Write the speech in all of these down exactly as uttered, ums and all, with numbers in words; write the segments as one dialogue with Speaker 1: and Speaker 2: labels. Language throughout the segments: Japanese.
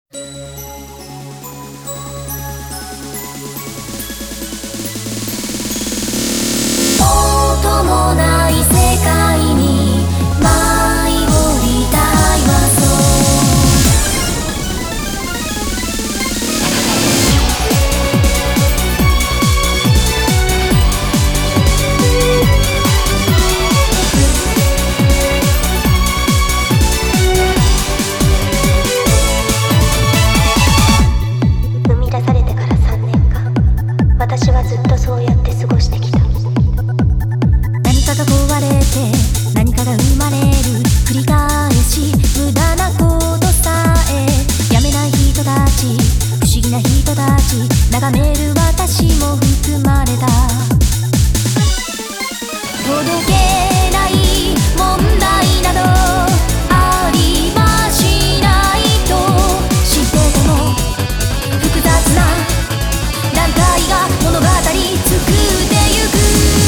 Speaker 1: 音もない世界に舞い降りたいわ。生み出されてからさんねんかん、私はずっとそうやって過ごしてきた。何かが壊れて何かが生まれる繰り返し、無駄なことさえやめない人たち、不思議な人たち、眺める私も含まれた。届けない問題などありはしないと知ってても、複雑な段階が物語作ってゆく。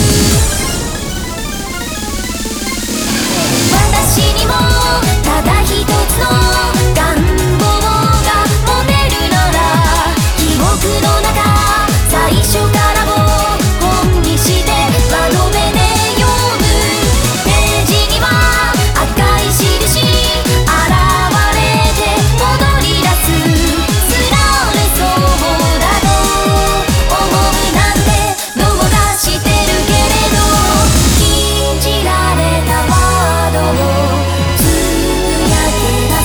Speaker 1: 私にもただ一つの願望が持てるなら、記憶の中最初からを本にして窓辺で読む。ページには赤い印現れて戻り出す。すられそうだと思うなんてどうかしてるけれど、禁じられたワードをつぶやけば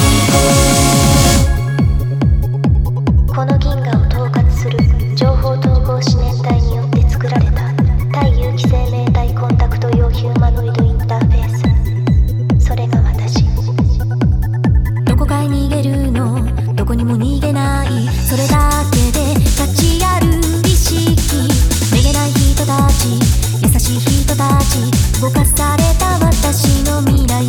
Speaker 1: 最高。この銀河を統括する情報統合思念体によって作られた対有機生命体コンタクト用ヒューマノイドインターフェース、それが私。どこかへ逃げるの、どこにも逃げない、それだけで価値ある意識。めげない人たち、優しい人たち、動かされた私の未来。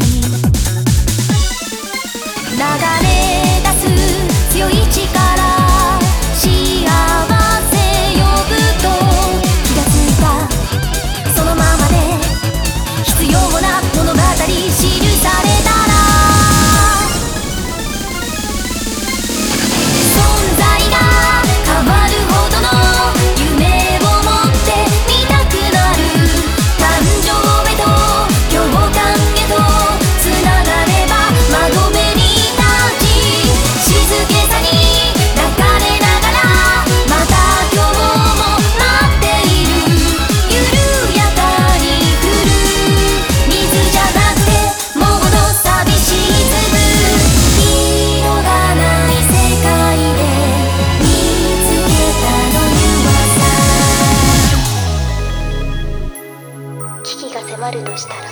Speaker 1: 流れ出す強い力、幸せ呼ぶと気がついた。そのままで必要な物語記されたら、存在が変わるほどの夢を持ってみたくなる。感情へと共感へとつながれば窓辺に立ち、静けさに抱かれながらまた今日も待っている。緩やかに降る水じゃなくてもうの寂しい粒、色がない世界で見つけたのにはさ。危機が迫るとしたら